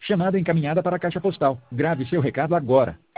Chamada encaminhada para a caixa postal. Grave seu recado agora.